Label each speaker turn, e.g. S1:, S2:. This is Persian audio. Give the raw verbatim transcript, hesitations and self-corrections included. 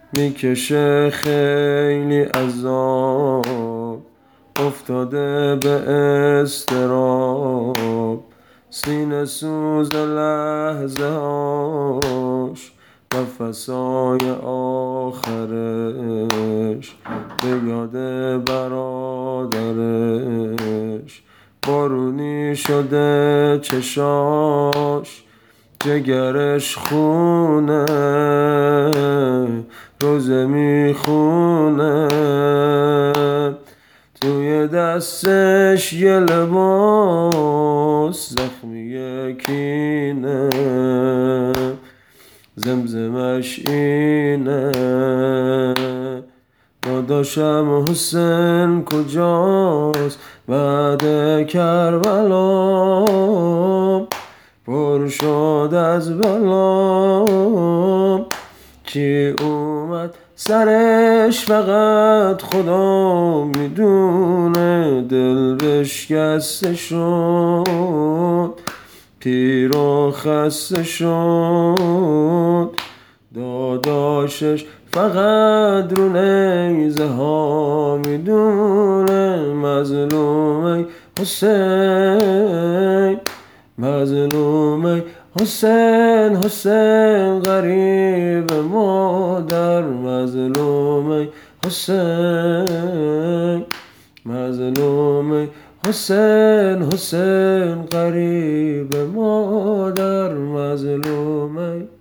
S1: میکشه خیلی عذاب، افتاده به اضطراب، سینه سوز لحظه هاش، نفسای آخرش، به یاد برادرش. بارونی شده چشاش، جگرش خونه، روزه میخونه، توی دستش یه لباس زخمی کینه، زمزمش اینه داداشم حسین کجاست بعد کربلا، پر شد از بلا. کی اومد سرش فقط خدا میدونه، دل بشکسته شد، پیر و خسته شد. داداشش فقط رو نیزه ها میدونه، مظلوم حسین، مظلوم حسین، حسین غریب مادر، مظلوم حسین، مظلوم حسین، حسین غریب مادر، مظلوم